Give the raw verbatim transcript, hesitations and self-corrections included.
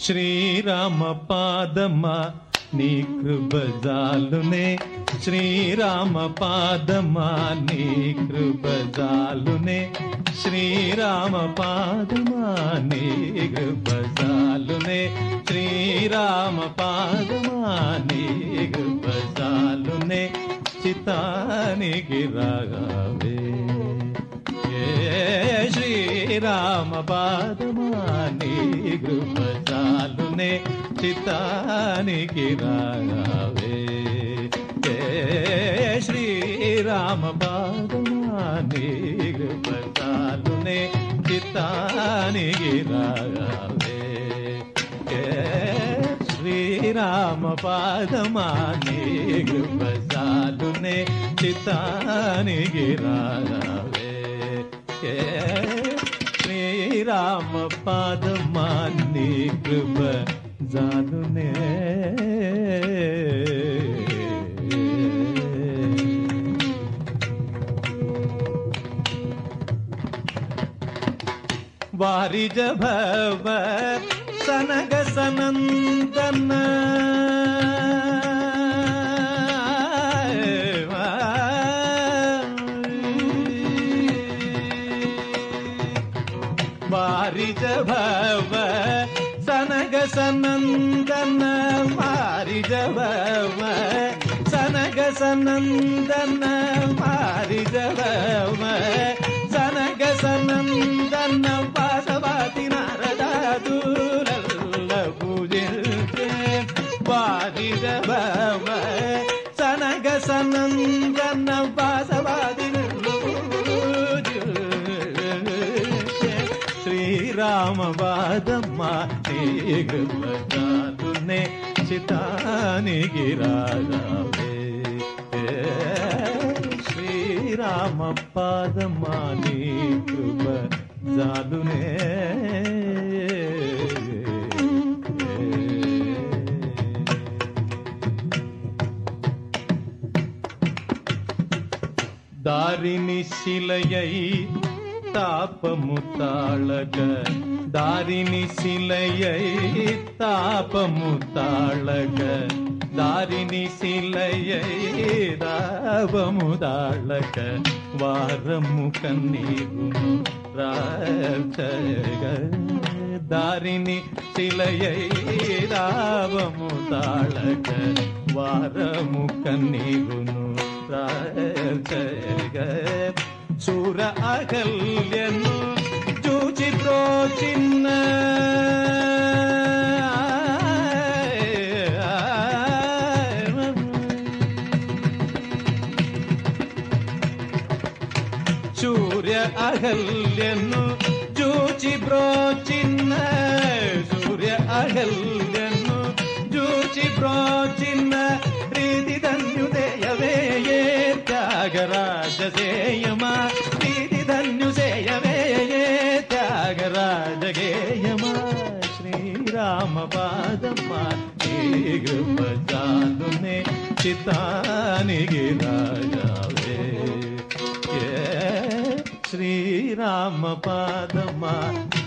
శ్రీరామ పాదమా నీ కృప జాలునే, శ్రీరామ పాదమా నీ కృప జాలునే, శ్రీరామ పాదమా నీ కృప జాలునే, శ్రీరామ పాదమా నీ కృప జాలునే, చితానికి రాగావే శ్రీరామ పాదమా నీ కృప చాలునే, చితానికి రాగావే శ్రీరామ పాదమా నీ కృప చాలునే, చితానికి రాగావే శ్రీరామ పాదమా నీ కృప చాలునే, చితానికి రాగావే శ్రీరామ పాదమా నీ కృప జాలునే. వారిజ భవ సనగ సనందన వారిజ భవ సనగ సనందన, వారిజ భవ సనగ సనందన, వారిజ భవ సనగ సనందన, వాసవాతి నారదాదుల పూజించే వారిజ భవ సనగ సనందన, వాసవాతి శ్రీరామ పాదమా నీ కృప చాలునే, చితానికి రాగావే శ్రీరామ పాదమా నీ కృప చాలునే. దారిని శిలయై తాపము తాళగ, దారిని శిలయై తాపము తాళగ, దారిని శిలయై దాపము తాళగ, వారము కన్నీరును రాచగ, దారిని శిలయై దాపము తాళగ, వారము కన్నీరును రాచగ, చూర అగల్యను చూచి ప్రోచిన్న సూర్య అగల్యను చూచి బ్రోచిన్న, సూర్య అగల్యను చూచి బ్రోచిన్న, ప్రీతి ధన్యుదయవే త్యాగరాజసేయమా, ప్రీతి ధన్యుసేయవే త్యాగరాజగేయమా, శ్రీరామ పాదమా నీ కృప చాలునే, చితానికి రాగావే శ్రీరామ పాదమా